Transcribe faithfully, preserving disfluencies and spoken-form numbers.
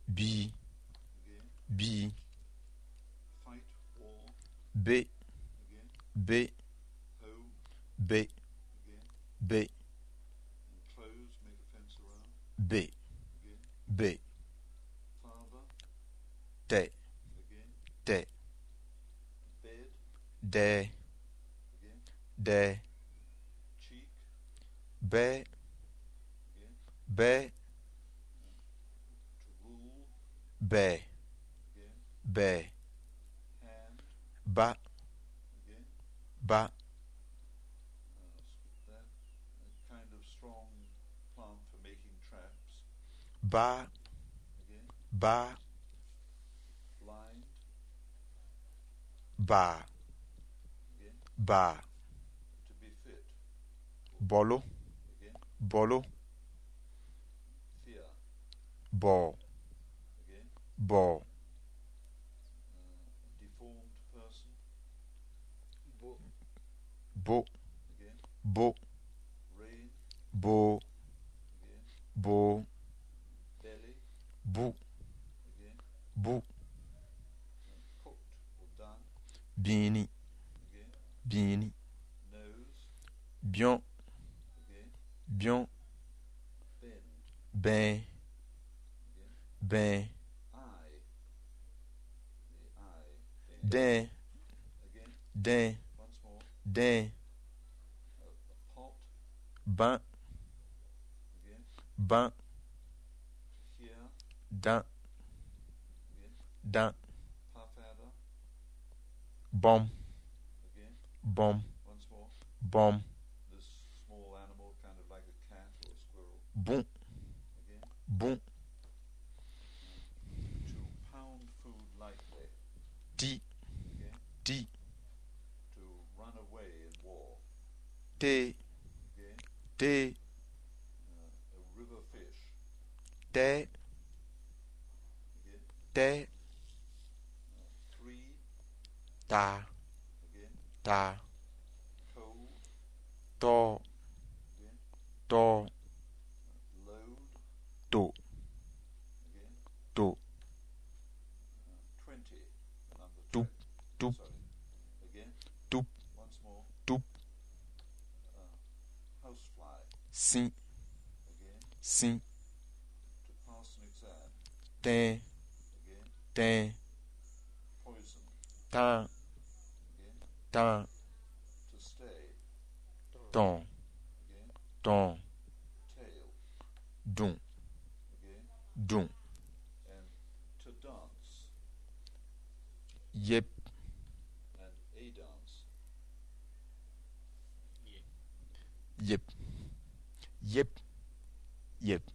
B, again, B, fight, war, B, again, B, home, B, again, B, enclose, make a fence around, B, again, B, father, T, again, T, bed, D, again, D, cheek, B, again, B, to rule, B, again, B, hand, Ba, again, Ba, uh, skip that, a kind of strong plant for making traps, Ba, again, Ba, blind, Ba, again, Ba, to be fit, Bolo, again, Bolo, fear, Bo, again, Bo, uh, deformed person, Bo, Bo, again, Bo, rain, Bo, again, Bo, belly, Bou, again, Bou, uh, cooked or done, Bini, again, Bini, nose, Bion, again, Bion, bend, Ben, again, Ben, eye, the eye, bend, Den, again, Den, once more, Den, a, a pot, Ben, again, Ben, here, Dan, again, Dan, puff adder, Bom, again, Bom, once more, Bom, this small animal, kind of like a cat or a squirrel, Bon, again, Bon, to pound food lightly, Ti, again, Ti, to run away in war, Te, again, Te, uh, a river fish, Te, again, Te, uh, three, Ta, again, Ta, cold, To, again, To, load, To, again, To, uh, twenty, the number Tup, twenty, Tup, sorry, again, Tup, once more, Tup, uh, housefly, Sim, again, Sim, to pass an exam, Tem, again, Tem, poison, Tan, again, Tan, to stay, Ton, Ton, again, Ton, tail, Dun, again, Dun, and to dance, Yep, and a dance, Ye, Yep, Yep, Yep.